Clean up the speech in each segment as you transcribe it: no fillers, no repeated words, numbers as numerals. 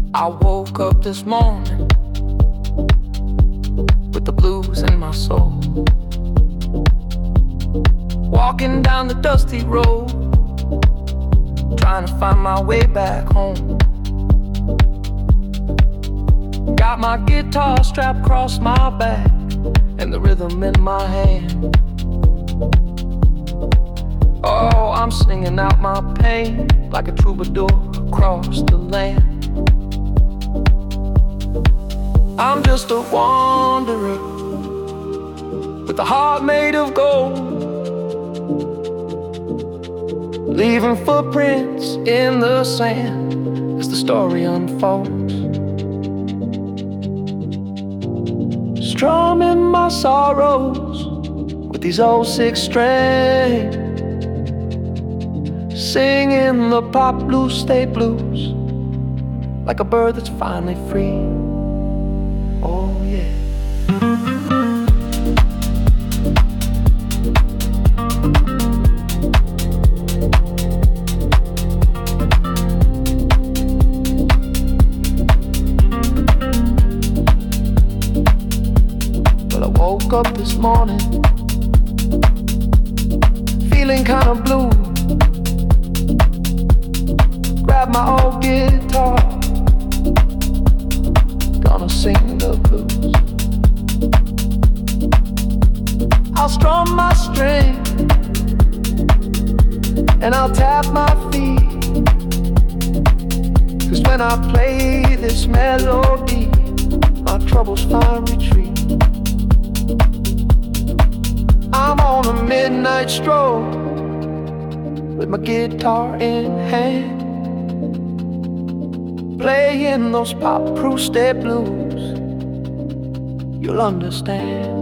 I woke up this morning with the blues in my soul, walking down the dusty road, trying to find my way back home. Got my guitar strapped across my back and the rhythm in my hand. Oh, I'm singing out my pain like a troubadour across the land. I'm just a wanderer with a heart made of gold, leaving footprints in the sand as the story unfolds. Strumming my sorrows with these old six strings, singing the pop blues, stay blues, like a bird that's finally free. Oh yeah. Well, I woke up this morning feeling kinda blue. Grab my old guitar, gonna sing the blues. I'll strum my string and I'll tap my feet, 'cause when I play this melody, my troubles find retreat. I'm on a midnight stroll with my guitar in hand, playing those pop-proof stay blues. You'll understand.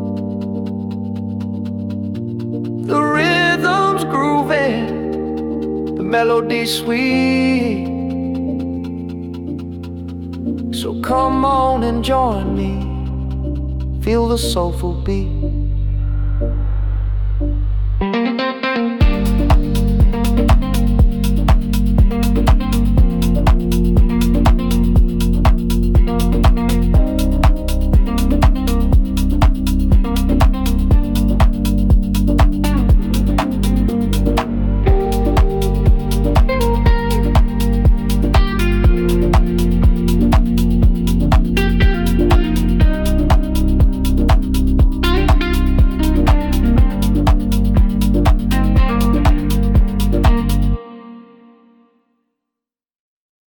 The rhythm's grooving, the melody's sweet. So come on and join me, feel the soulful beat.